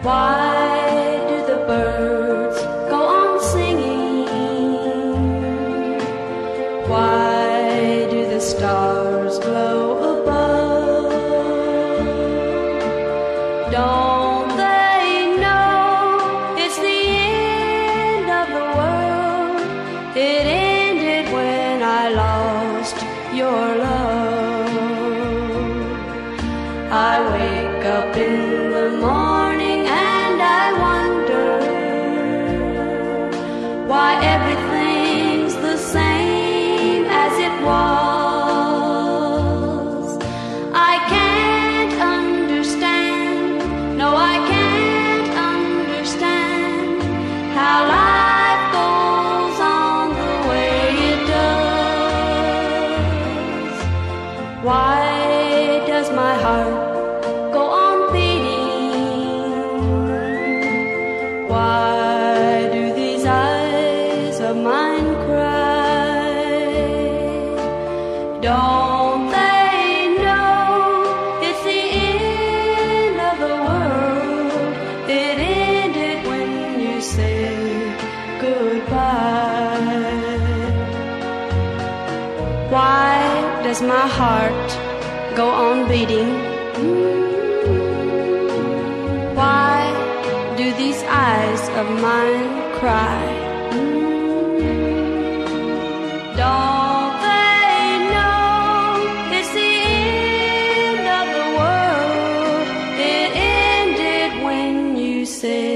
Why do the birds go on singing? Why do the stars glow above? Don't they know it's the end of the world? It ended when I lost your love. I wake up in the morning and I wonder why everything's the same as it was. I can't understand, no I can't understand how life goes on the way it does. Why does my heart go on beating? Why do these eyes of mine cry? Don't they know it's the end of the world? It ended when you said goodbye. Why does my heart go on beating? Why do these eyes of mine cry? Don't they know it's the end of the world? It ended when you said